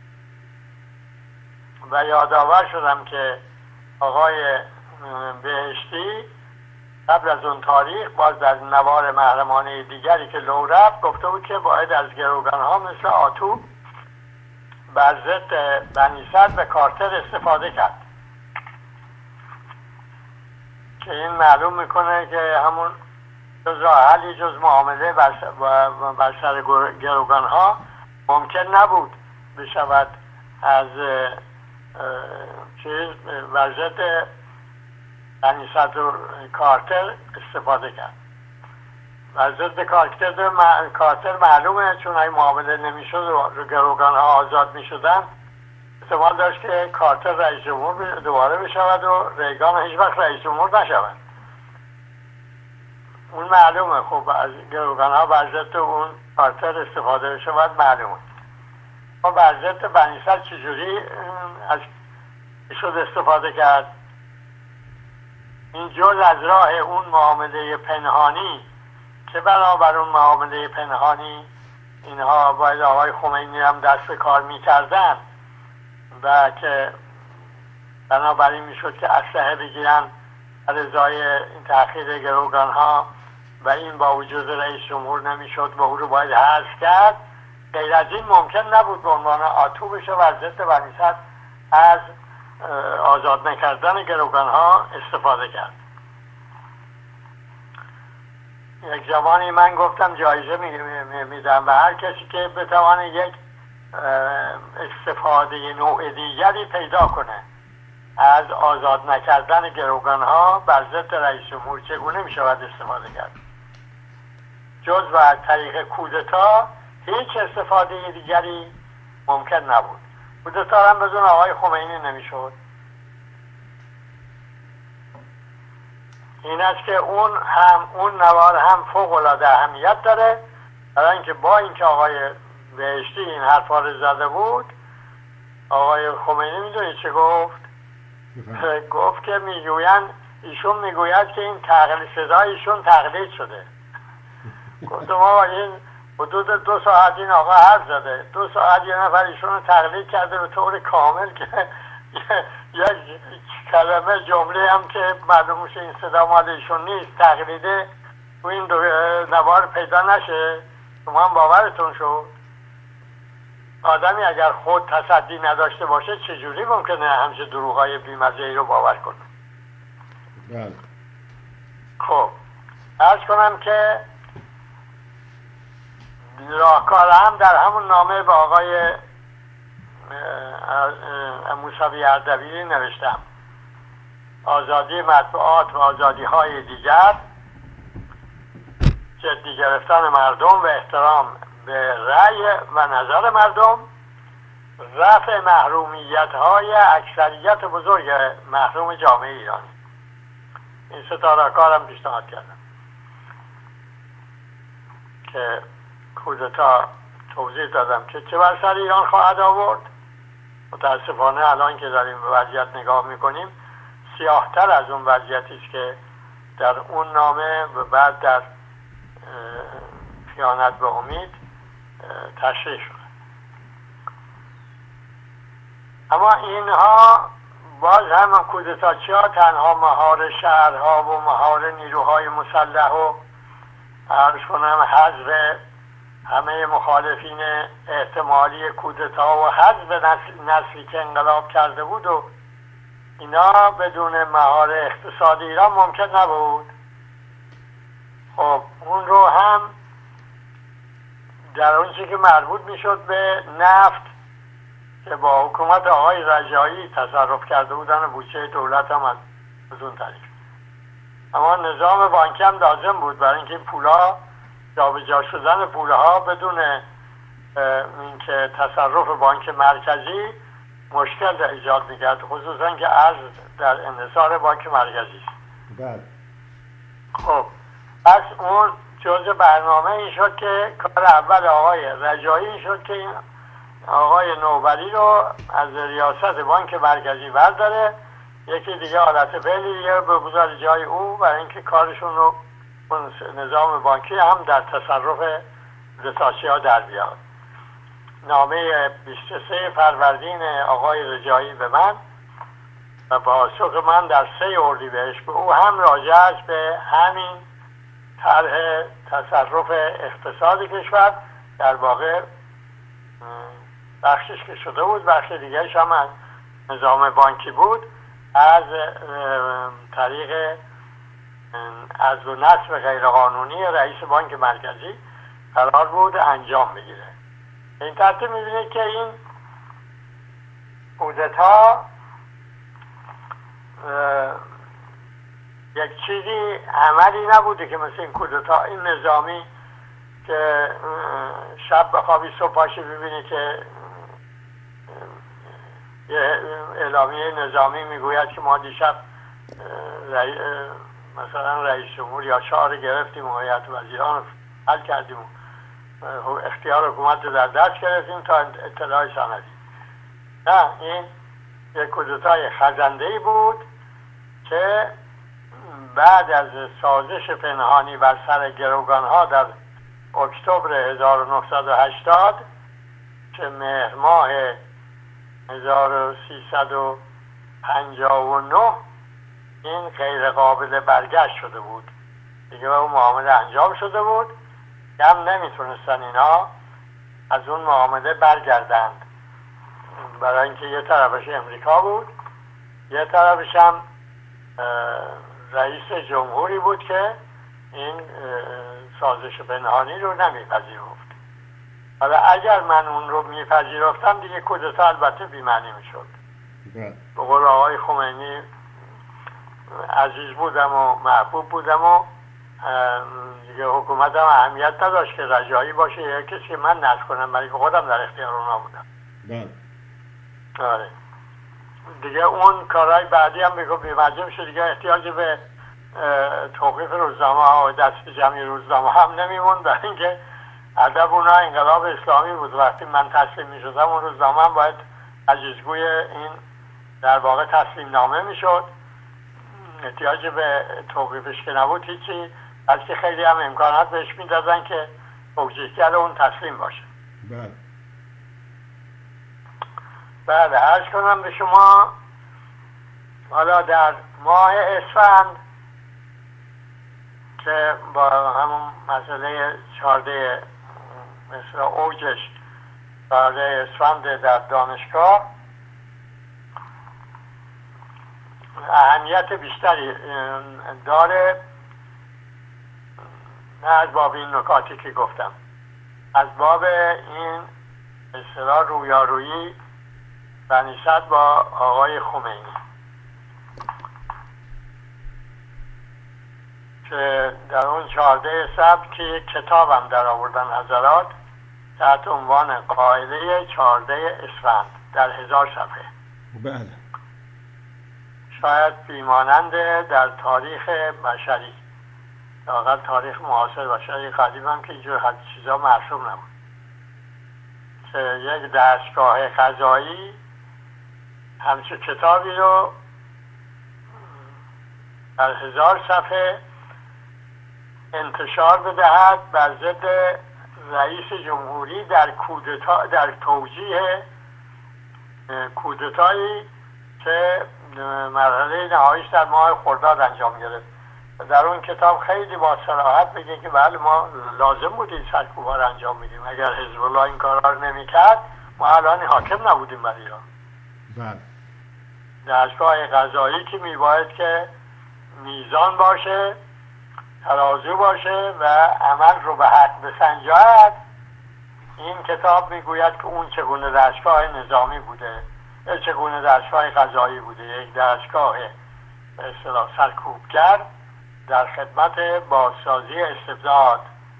و یادآور شدم که آقای بهشتی قبل از اون تاریخ باز در نوار محرمانه دیگری که لو رفت گفته بود که باید از گروگان ها مثل آتو بر ضد بنی صدر و کارتر استفاده کرد که این معلوم میکنه که همون جز راه حلی جز معامله بر سر گروگان ها ممکن نبود بشود از چیز بر ضد بنی صدر و کارتر استفاده کرد. بر ضد کارتر کارتر معلومه چون این معامله نمیشد و گروگان ها آزاد میشدن، احتمال داشت که کارتر رئیس جمهور دوباره بشود و ریگان هیچ وقت رئیس جمهور نشود. اون معلومه. خب از گروگان ها بر ضد اون کارتر استفاده بشود معلومه. ما بر ضد بنی صدر چجوری از شد استفاده کرد؟ این جز از راه اون معامله پنهانی که بنابر اون معامله پنهانی اینها باید آقای خمینی هم دست به کار میکردن و که بنابراین میشد که اسلحه بگیرن رضای این تأخیر گروگان ها و این با وجود رئیس جمهور نمیشد و او رو باید حذف کرد. غیر از این ممکن نبود به عنوان آتو بشه و ضد بنی صدر از آزاد نکردن گروگان ها استفاده کرد. یک زمانی من گفتم جایزه میدم و هر کسی که بتوانه یک استفاده نوع دیگری پیدا کنه از آزاد نکردن گروگان ها بر ضد رئیس جمهور چگونه می شود استفاده کرد. جز و از طریق کودتا هیچ استفاده دیگری ممکن نبود. کودتا هم بدون آقای خمینی نمی شد. این است که اون هم اون نوار هم فوق العاده اهمیت داره، برای اینکه با اینکه آقای بهشتی این حرفا رو زده بود، آقای خمینی میدونی چه گفت؟ گفت که میگویند ایشون میگوید که این تقلید صدای ایشون تقلید شده. گفتم آقا این حدود دو ساعت این آقا حرف زده، دو ساعت یه نفر ایشون رو تقلید کرده به طور کامل که یک کلمه جمله هم که معلوم میشه این صدا مال ایشون نیست تقلیده و این دو نوار پیدا نشه. شما هم باورتون شد. آدمی اگر خود تصدی نداشته باشه چجوری ممکنه همچه دروغ‌های بی‌مزه ای رو باور کنه؟ بله. خب عرض کنم که راهکار هم در همون نامه به آقای موسوی اردبیلی نوشتم: آزادی مطبوعات و آزادی های دیگر، جدی گرفتن مردم و احترام به رأی و نظر مردم، رفع محرومیت های اکثریت بزرگ محروم جامعه ایرانی. این سه تا راهکارم پیشنهاد کردم که کودتا توضیح دادم که چه بر سر ایران خواهد آورد. متاسفانه الان که داریم به وضعیت نگاه میکنیم سیاهتر از اون وضعیتی است که در اون نامه و بعد در خیانت به امید تشریح شد. اما اینها باز هم کودتاچی ها تنها مهار شهرها و مهار نیروهای مسلح و عرض کنم حذف همه مخالفین احتمالی کودتا و حذف نسلی که انقلاب کرده بود و اینا بدون مهار اقتصادی ایران ممکن نبود. خب اون رو هم در اون چی که مربوط میشد به نفت که با حکومت آقای رجایی تصرف کرده بودن و بودجه دولت هم از اون طریق. اما نظام بانکی هم لازم بود برای اینکه این پولا جابجا شدن پولها بدون اینکه تصرف بانک مرکزی مشکل در ایجاد میکرد، خصوصا که ارز در انحصار بانک مرکزی است. بله. خب پس اون جزء برنامه این شد که کار اول آقای رجایی این شد که این آقای نوبری رو از ریاست بانک مرکزی برداره، یکی دیگه حالت فعلی دیگه به بگذار جای او برای اینکه کارشون رو نظام بانکی هم در تصرف کودتاچی ها در بیاد. نامه بیست و سه فروردین آقای رجایی به من و پاسخ من در سه اردیبهشت به او هم راجع است به همین طرح تصرف اقتصاد کشور. در واقع بخشش که شده بود، بخش دیگرش هم از نظام بانکی بود، از طریق از و نصب غیرقانونی رئیس بانک مرکزی قرار بود انجام بگیره. این ترتیب می‌بینید که این کودتا یک چیزی عملی نبوده که مثل این کودتا این نظامی که شب بخوابی صبح پاشی ببینی که یه اعلامیه نظامی میگوید که ما دیشب رئی... مثلا رئیس جمهور یا شاه رو گرفتیم و هیئت وزیران رو حل کردیم و اختیار حکومت رو در دست گرفتیم تا اطلاع سندی. نه، این یک کودتای خزنده‌ای بود که بعد از سازش پنهانی بر سر گروگانها در اکتبر هزار و نهصد و هشتاد که مهر ماه هزار و سیصد و پنجاه و نه این غیر قابل برگشت شده بود دیگه و اون معامله انجام شده بود که هم نمیتونستن اینا از اون معامله برگردند، برای اینکه یه طرفش امریکا بود، یه طرفش هم رئیس جمهوری بود که این سازش پنهانی رو نمیپذیرفت. حالا اگر من اون رو میپذیرفتم دیگه کودتا البته بی‌معنی میشد. به قول آقای خمینی عزیز بودم و محبوب بودم و دیگه حکومتم اهمیت نداشت که رجایی باشه یا کسی که من نصب کنم، برای که خودم در اختیار اونا بودم. بله. آره دیگه اون کارهای بعدی هم بگو بی‌مرجع میشه دیگه، احتیاج به توقیف روزنامه ها و دست جمعی روزنامه هم نمیموند، برای اینکه ادب اونا انقلاب اسلامی بود. وقتی من تسلیم میشدم اون روزنامه هم باید عجیزگوی این در واقع تسلیم نامه میشد، احتیاج به توقیفش که نبود هیچی، بلکه خیلی هم امکانات بهش میدادن که توجیهگر اون تسلیم باشه. بله بله عرض کنم به شما حالا در ماه اسفند که با همون مسئله چهارده مثل اوجش چهارده اسفند در دانشگاه اهمیت بیشتری داره، نه از باب این نکاتی که گفتم، از باب این اصطلاح رویارویی بنی‌صدر با آقای خمینی که در اون چهارده سبت که کتابم در آوردن حضرات تحت عنوان قاعده چهارده اسفند در هزار صفحه. بله. شاید بیمانند در تاریخ بشری، واقعا تاریخ معاصر بشری قدیم هم که اینجور حد چیزا مرسوم نبود که یک دستگاه قضایی همچه کتابی رو در هزار صفحه انتشار بدهد بر ضد رئیس جمهوری در کودتا، در توجیه کودتایی که مرحله نهاییش در ماه خرداد انجام گرفت. در اون کتاب خیلی با صراحت بگه که بله ما لازم بود این سرکوب‌ها رو انجام میدیم، اگر حزب الله این کارا رو نمی‌کرد ما الان حاکم نبودیم بر ایران. بله. دستگاه قضایی که میباید که میزان باشه، ترازو باشه و عمل رو به حق بسنجد، این کتاب میگوید که اون چگونه دستگاه نظامی بوده، چگونه دستگاه قضایی بوده، یک دستگاه به اصطلاح سرکوبگر در خدمت بازسازی استبداد.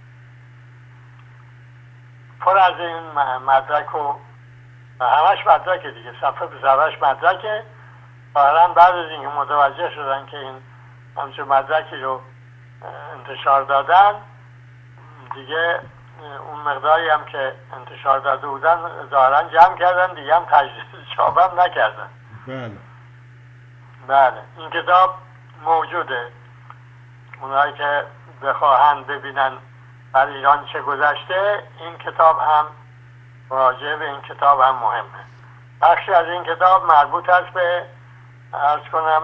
پر از این مدرک و همش مدرکه دیگه، صفحه به صفحهش مدرکه. ظاهراً بعد از اینکه متوجه شدن که این همچون مدرکی رو انتشار دادن دیگه، اون مقداری هم که انتشار داده بودن ظاهراً جمع کردن دیگه، هم تجدید چاپ هم نکردن. بله. بله این کتاب موجوده، اونایی که بخواهند ببینن بر ایران چه گذشته، این کتاب هم راجع به این کتاب هم مهمه. بخشی از این کتاب مربوط است به عرض کنم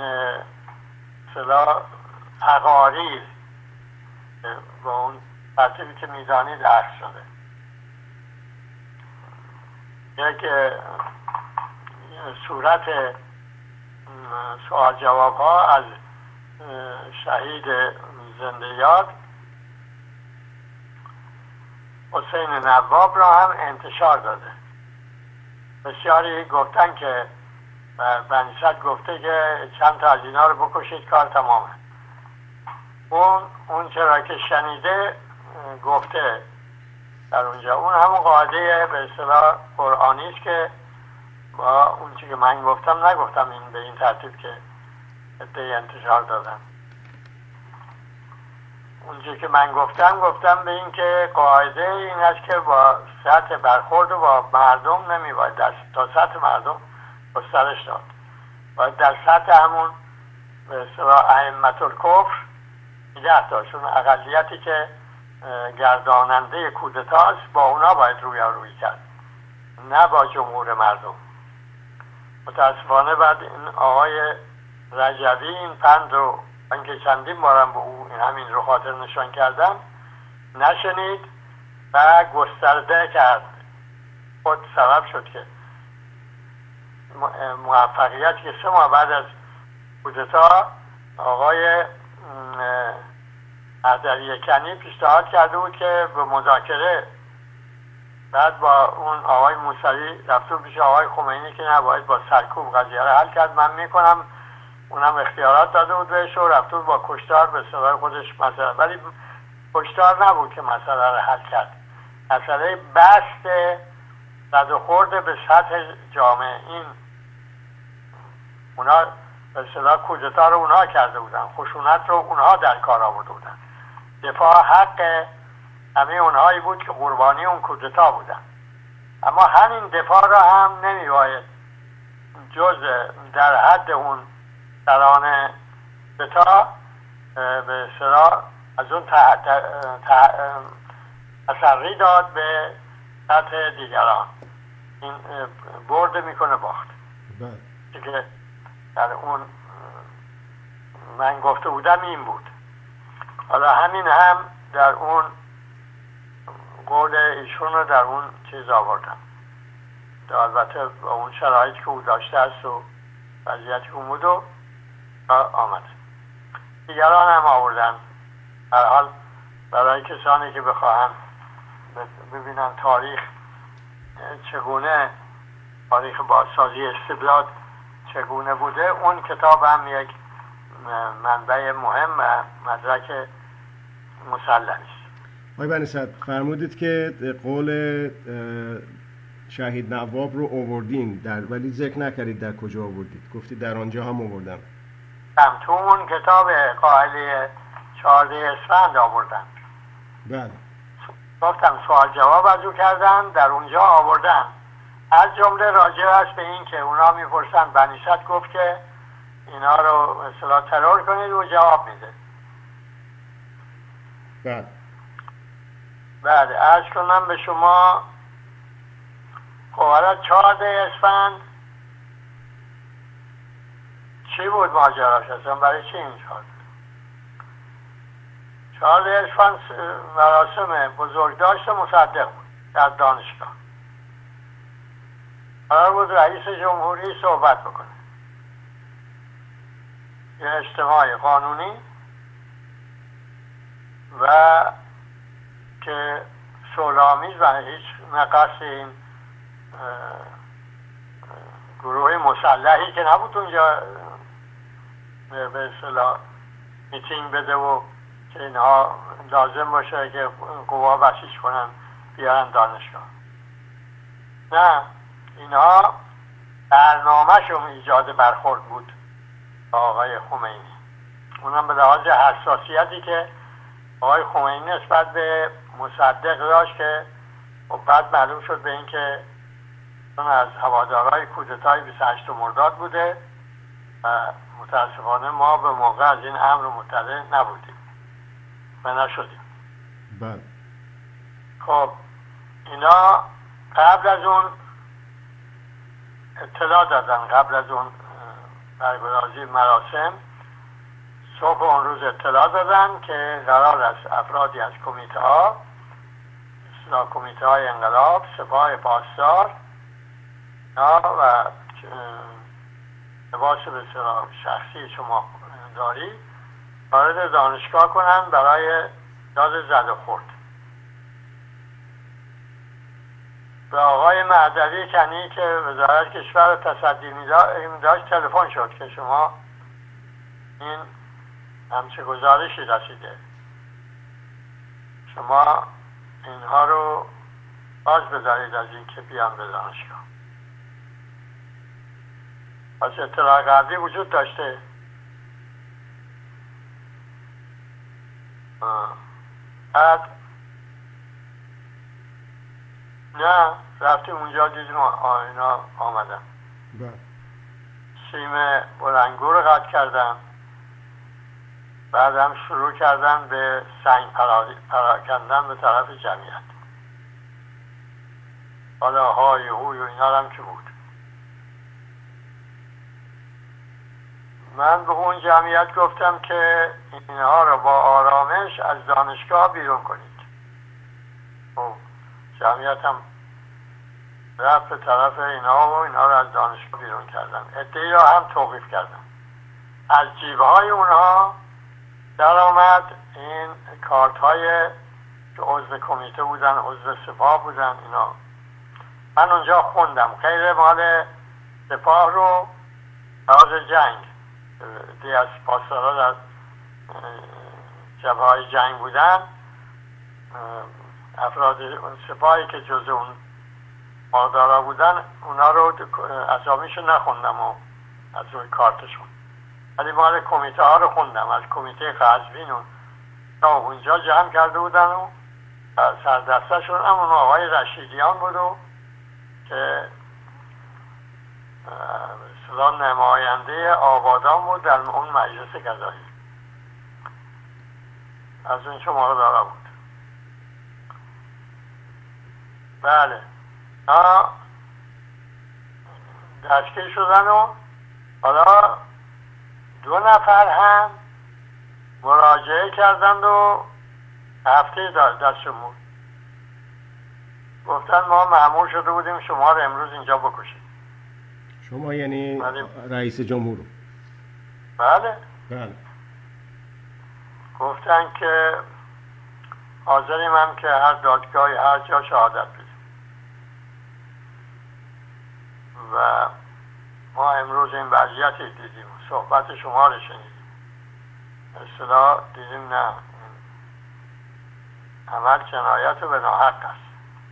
اصطلاح تقاریر با اون ترتیبی که میدانید عرض شده. یک صورت سوال جواب ها از شهید زنده یاد حسین نواب را هم انتشار داده. بسیاری گفتن که بنی‌صدر گفته که چند تا از اینا رو بکشید کار تمامه. اون اون چرا که شنیده گفته در اونجا، اون همون قاعده به اصطلاح قرآنی است که با اون چی که من گفتم نگفتم این به این ترتیب که ادعای انتشار دادن. اونجا که من گفتم گفتم به این که قاعده این است که با سطح برخورد و با مردم نمیباید در تا سطح مردم گسترش داد، باید در سطح همون به اصطلاح ائمة الکفر نگه داشت. اون اقلیتی که گرداننده کودتاست با اونا باید رویارویی کرد، نه با جمهور مردم. متاسفانه بعد این آقای رجوی این پند رو من که چندین بارم به او همین رو خاطر نشان کردم نشنید و گسترده کرد. خود سبب شد که موفقیت که سه ماه بعد از کودتا آقای احضری کنی پیشنهاد کرده بود که به مذاکره، بعد با اون آقای موسوی رفت پیش آقای خمینی که نباید با سرکوب قضیه رو حل کرد، من میکنم. اونم اختیارات داده بود بهش و رفت با کشتار به صلاح خودش مسئله، ولی کشتار نبود که مسئله رو حل کرد. مسئله بست رد و خورد به سطح جامعه. این اونا به اصطلاح کودتا رو اونها کرده بودن، خشونت رو اونها در کار آورده بودن، دفاع حق همه اونهایی بود که قربانی اون کودتا بودن. اما همین دفاع را هم نمی‌باید جز در حد اون سران دتا به اصطلاح از اون تسری داد به سطح دیگران. این برد میکنه باخت که در اون من گفته بودم این بود. حالا همین هم در اون قول ایشون رو در اون چیز آوردم، البته با اون شرایطی که او داشته است و وضعیتی که بود و آمده. دیگران هم آوردن. هر حال برای کسانی که بخواهن ببینن تاریخ چگونه، تاریخ بازسازی استبداد چگونه بوده، اون کتاب هم یک منبع مهم و مدرک مسلمی است. آقای بنی صدر فرمودید که قول شهید نواب رو آوردین در، ولی ذکر نکردید در کجا آوردید. گفتید در آنجا هم آوردم. هم تو اون کتاب قائله چهارده اسفند آوردن. بله. گفتم سوال جواب از او کردن، در اونجا آوردن. از جمله راجع است به این که اونا میپرسن بنی صدر گفت که اینا رو مثلا ترور کنید و جواب میده. بله. بعد عرض کنم به شما خواهرات چهارده اسفند چی بود ماجراش اصلا؟ برای چی این چهارده؟ چهارده اسفند مراسم بزرگداشت مصدق بود در دانشگاه. قرار بود رئیس جمهوری صحبت بکنه، یه اجتماع قانونی، و که صلح‌آمیز و هیچ نقص این گروه مسلحی که نبود اونجا به اصطلاح میتینگ بده و که اینها لازم باشه که قوا بسیج کنن بیارن دانشگاه. نه، اینها برنامه‌شون ایجاد برخورد بود با آقای خمینی، اونم به لحاظ حساسیتی که آقای خمینی نسبت به مصدق داشت که بعد معلوم شد به این که اون از هوادارهای کودتای بیست و هشتم مرداد بوده و متاسفانه ما به موقع از این امر مطلع نبودیم و نشدیم. بله. خب اینا قبل از اون اطلاع دادن، قبل از اون برگزاری مراسم صبح اون روز اطلاع دادن که قرار است افرادی از کمیته ها، اصلاح کمیته های انقلاب، سپاه پاسدار و لباس به اصطلاح شخصی شما داری وارد دانشگاه کنن برای داد زد و خورد. به آقای معدلی کنی که وزارت کشور تصدی می‌داشت تلفن شد که شما این همچه گزارشی رسیده، شما اینها رو باز بدارید از این که بیان به دانشگاه. پس اطلاع قبلی وجود داشته. بعد نه رفتیم اونجا دیدیم اینا آمدن، سیم بلنگو رو قطع کردن، بعد هم شروع کردن به سنگ پراکندن به طرف جمعیت. حالا های هوی و اینا هم که بود. من به اون جمعیت گفتم که اینها رو با آرامش از دانشگاه بیرون کنید. خب جمعیت هم رفت به طرف اینها و اینها رو از دانشگاه بیرون کردن. عده‌ای را هم توقیف کردن. از جیبهای اونها در آمد این کارت های که عضو کمیته بودن، عضو سپاه بودن. اینا من اونجا خوندم غیر مال سپاه رو راز جنگ دی از پاسدارا در جبهه های جنگ بودن، افراد سپاهی که جز اون مادارا بودن اونا رو اسامیشو نخوندم و از روی کارتشون، ولی مال کمیته ها رو خوندم. از کمیته قزوین تا اونجا جمع کرده بودن و سردستشون هم اون آقای رشیدیان بود و که مثلا نماینده آبادان بود در اون مجلس قضایی، از اون شما رو دارا بود. بله ها دستگیر شدن و حالا دو نفر هم مراجعه کردند و هفته دستشون بود گفتن ما مأمور شده بودیم شما رو امروز اینجا بکشید. شما یعنی رئیس جمهور؟ بله. بله. گفتن که حاضریم هم که هر دادگاهی هر جا شهادت بدیم و ما امروز این وضعیتی دیدیم، صحبت شما رو شنیدیم، اصطلاح دیدیم نه عمل جنایت و به ناحق است.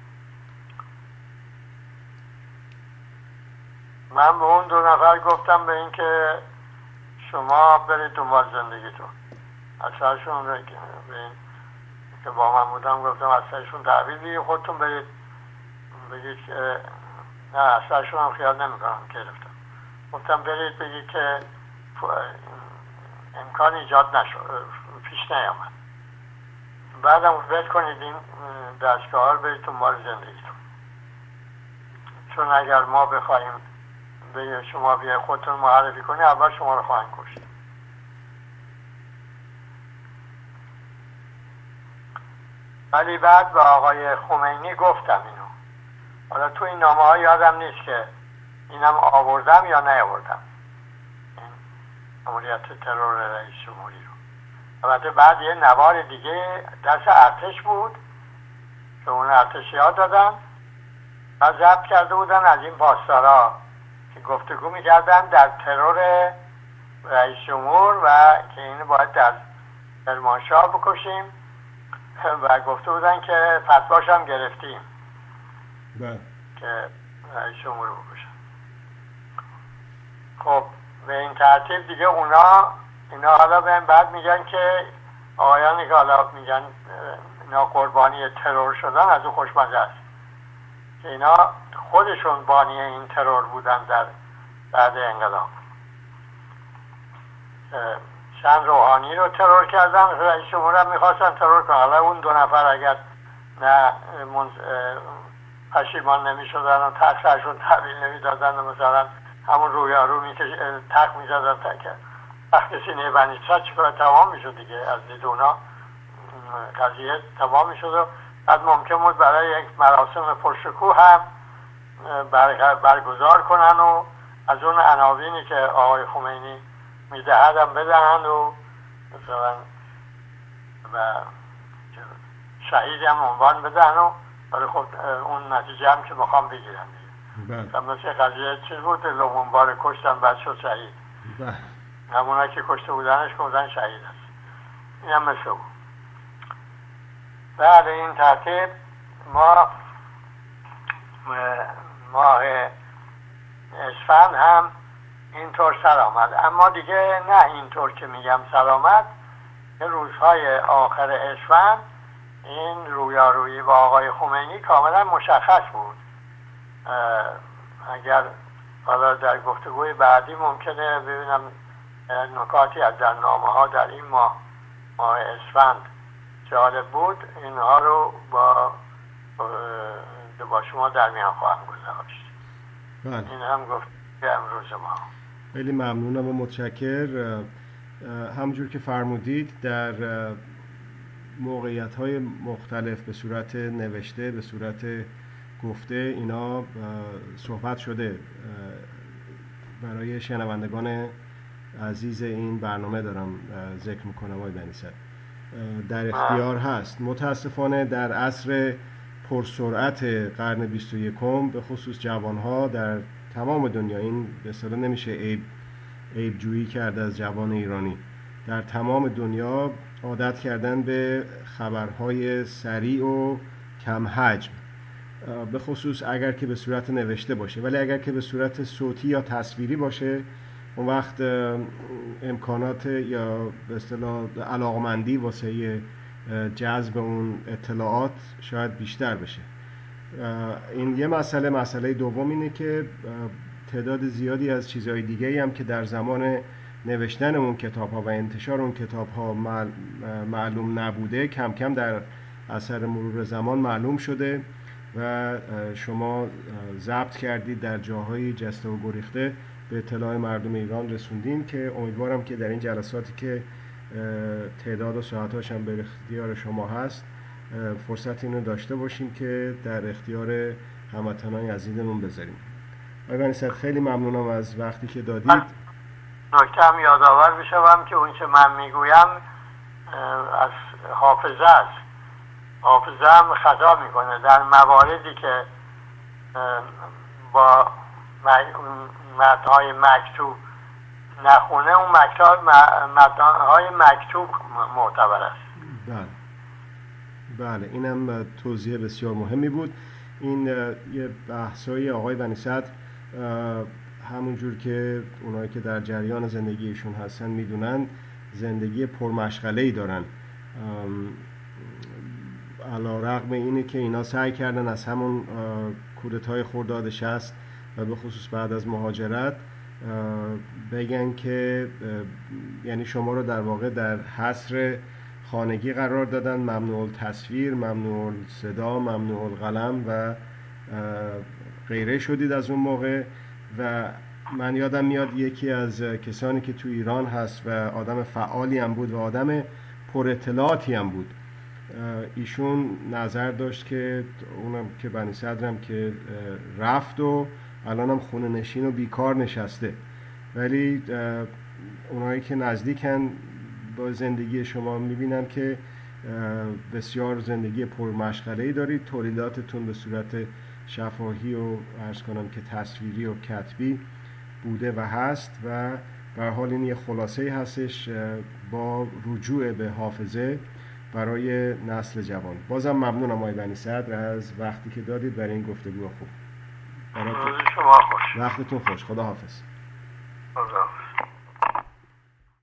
من به اون دو نفر گفتم به این که شما برید دنبال زندگیتون. اصلشون رو به این که با من بودم گفتم اصلشون تحویل بگید خودتون برید بگید که نه اصلشون هم خیال نمی کنم که گرفتم. گفتم برید بگید که امکان ایجاد نشد، پیش نیامد. بعدم ول کنید این دستگاه رو برید دنبال زندگیتون، چون اگر ما بخوایم به شما بیای خودتون معرفی کنی اول شما رو خواهیم کشت. ولی بعد به آقای خمینی گفتم اینو، حالا تو این نامه ها یادم نیست که اینم آوردم یا نیاوردم این عملیات ترور رئیس جمهوری رو. البته بعد یه نوار دیگه دست ارتش بود که اون ارتشی ها دادن و ضبط کرده بودن از این پاسدارا که گفتگو میکردن در ترور رئیس جمهور و که اینو باید در کرمانشاه بکشیم و گفته بودن که فتواش هم گرفتیم بله که رئیس جمهور رو بکشن. خب به این ترتیب دیگه اونا اینا حالا به بعد میگن که آقایانی که حالا میگن اینا قربانی ترور شدن از اون خوشمزه است که اینا خودشون بانی این ترور بودن در بعد انقلاب. چند روحانی رو ترور کردن، رئیس جمهور هم میخواستن ترور کنن. حالا اون دو نفر اگر نه پشیمان نمیشدن و تقصیرشون تحویل نمیدادن و مثلا همون رویارو میکش تق میزدن که وقتی سینه بنی اسرائیل چیکار تمام میشد دیگه، از دید اونا قضیه تمام میشد و بعد ممکن بود برای یک مراسم پرشکوه هم برگزار کنن و از اون عناوینی که آقای خمینی میدهد هم بدهن و مثلا و شهید هم عنوان بدهن و برای خب اون نتیجه هم که میخوام بگیرن دیگه. مثل قضیه چیز بود لومونبار کشتن بعد شد شهید. همونا که کشته بودنش گفتن شهید است. این هم مثل بود. بعد این ترتیب ما ماه اسفند هم اینطور سر آمد، اما دیگه نه اینطور که میگم سر آمد. این روزهای آخر اسفند این رویارویی با آقای خمینی کاملا مشخص بود. اگر حالا در گفتگوی بعدی ممکنه ببینم نکاتی از در نامه ها در این ماه ماه اسفند جالب بود، اینها رو با با شما در میان خواهم گذاشت. بله. این هم گفت امروز ما. خیلی ممنونم و متشکر. همونجور که فرمودید در موقعیت‌های مختلف به صورت نوشته به صورت گفته اینا صحبت شده. برای شنوندگان عزیز این برنامه دارم ذکر میکنم آقای بنی اسرائیل در اختیار هست. متاسفانه در عصر پرسرعت قرن بیست و یکم به خصوص جوانها در تمام دنیا، این به اصطلاح نمیشه عیب عیب جویی کرد از جوان ایرانی، در تمام دنیا عادت کردن به خبرهای سریع و کم حجم، به خصوص اگر که به صورت نوشته باشه. ولی اگر که به صورت صوتی یا تصویری باشه اون وقت امکانات یا به اصطلاح علاقمندی واسه جذب اون اطلاعات شاید بیشتر بشه. این یه مسئله. مسئله دوم اینه که تعداد زیادی از چیزهای دیگه‌ای هم که در زمان نوشتن اون کتاب ها و انتشار اون کتاب ها معلوم نبوده کم کم در اثر مرور زمان معلوم شده و شما ضبط کردید در جاهای جسته و گریخته به اطلاع مردم ایران رسوندین که امیدوارم که در این جلساتی که تعداد و ساعتاش هم به اختیار شما هست فرصت اینو داشته باشیم که در اختیار هموطنان عزیزمون بذاریم. آقای بنی صدر خیلی ممنونم از وقتی که دادید. نکته هم یادآور بشم که اون چه من میگویم از حافظه است. حافظه هم خطا میکنه در مواردی که با متن‌های مکتوب نخونه، اون متن‌های مکتوب معتبر است. بله بله، اینم توضیح بسیار مهمی بود. این یه بحثای آقای بنی صدر همونجور که اونایی که در جریان زندگیشون هستن میدونن زندگی پرمشغله‌ای دارن، علی‌رغم اینه که اینا سعی کردن از همون کودتای خرداد شصت و به خصوص بعد از مهاجرت بگن که یعنی شما رو در واقع در حصر خانگی قرار دادن، ممنوع التصویر، ممنوع الصدا، ممنوع القلم و غیره شدید از اون موقع. و من یادم میاد یکی از کسانی که تو ایران هست و آدم فعالی هم بود و آدم پر اطلاعاتی هم بود، ایشون نظر داشت که اونم که بنی صدرم که رفت و الان هم خونه نشین و بیکار نشسته، ولی اونایی که نزدیکن با زندگی شما میبینم که بسیار زندگی پرمشغله‌ای دارید. تولیداتتون به صورت شفاهی و عرض کنم که تصویری و کتبی بوده و هست و به هر حال این یه خلاصه‌ای هستش با رجوع به حافظه برای نسل جوان. بازم ممنونم آقای بنی صدر از وقتی که دادید برای این گفتگو خوب. روز شما خوش. وقتتون خوش. خدا حافظ. خدا حافظ.